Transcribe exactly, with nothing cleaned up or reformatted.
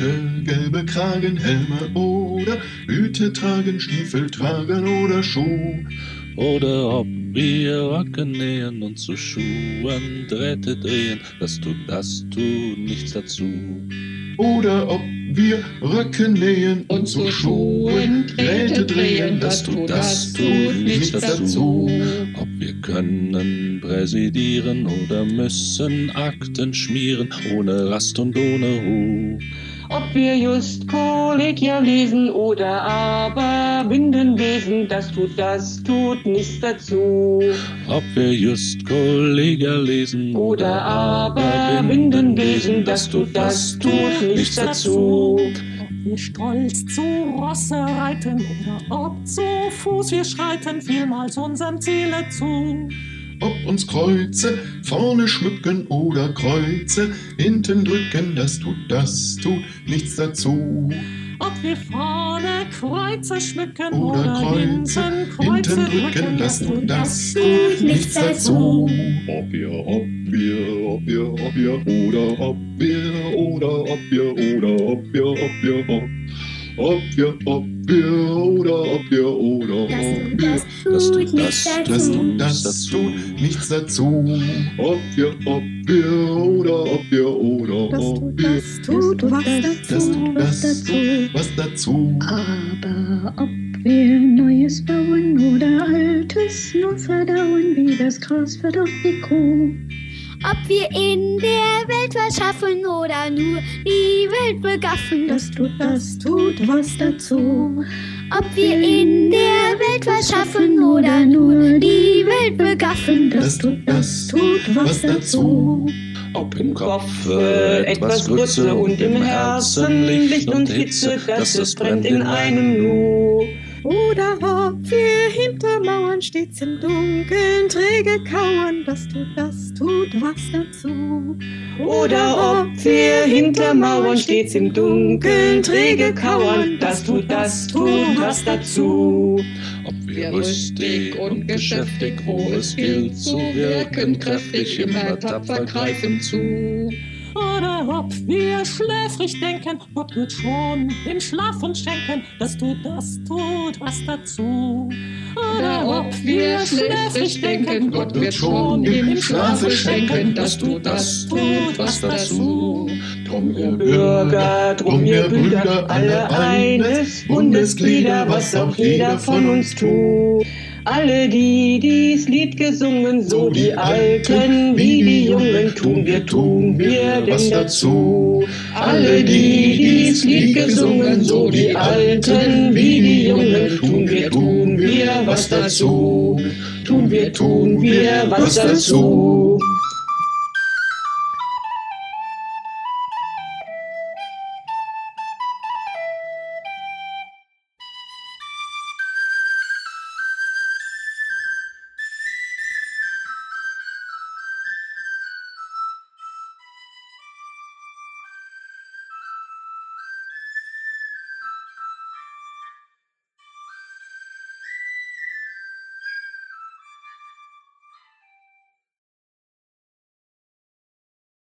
Mantel, gelbe Kragenhelme oder Hüte tragen, Stiefel tragen oder Schuh. Oder ob wir Rocken nähen und zu Schuhen Drähte drehen, das tut, das tut nichts dazu. Oder ob wir Röcke nähen und zu Schuhen Drähte drehen, das tut, das tut nichts dazu. Ob wir können präsidieren oder müssen Akten schmieren, ohne Rast und ohne Ruhe. Ob wir just kollegial lesen oder aber Binden lesen, das tut, das tut nichts dazu. Ob wir just kollegial lesen Oder aber Binden lesen, das tut, das tut nichts dazu. Ob wir stolz zu Rosse reiten oder ob zu Fuß wir schreiten, vielmals unserem Ziele zu. Ob uns Kreuze vorne schmücken oder Kreuze hinten drücken, das tut, das tut nichts dazu. Ob wir vorne Kreuze schmücken Oder oder, Kreuze hinten Kreuze hinten drücken, das tut, das tut nichts dazu. Ob wir, ob wir, ob wir, ob wir, oder ob wir, oder ob wir, oder ob wir, ob wir, ob Ob wir, ob wir, oder ob wir, oder ob wir, das tut, das, das tut, das tut nichts dazu. Ob wir, ob wir, oder ob wir, oder ob wir, Das tut was das dazu, tut, was das dazu. tut was dazu. Aber ob wir Neues bauen oder Altes nur verdauen, wie das Gras verdaut die Kuh. Ob wir in der Welt was schaffen oder nur die Welt begaffen, Das tut, das tut was dazu. ob wir in der Welt was schaffen oder nur die Welt begaffen, Das tut, das tut was dazu. Ob im Kopf äh, etwas Grütze und im Herzen Licht und Hitze, dass es brennt in einem Nu. Oder ob wir hinter Mauern stets im Dunkeln träge kauern, das tut, das tut was dazu. Oder ob wir hinter Mauern stets im Dunkeln träge kauern, das tut, das tut was dazu. Ob wir rüstig und geschäftig, wo es gilt zu wirken, kräftig immer tapfer greifen zu. Oder ob wir schläfrig denken, Gott wird schon im Schlaf uns schenken, das tut, das tut was dazu. Oder ob wir schläfrig denken, Gott wird schon im Schlafe schenken, das tut, das tut was dazu. Drum ihr Bürger, drum ihr Brüder, alle eines Bundesglieder, was auch jeder von uns tut. Alle, die dies Lied gesungen, so die Alten wie die Jungen, tun wir, tun wir denn dazu. Alle, die dies Lied gesungen, so die Alten wie die Jungen, tun wir, tun wir was dazu. Tun wir, tun wir was dazu.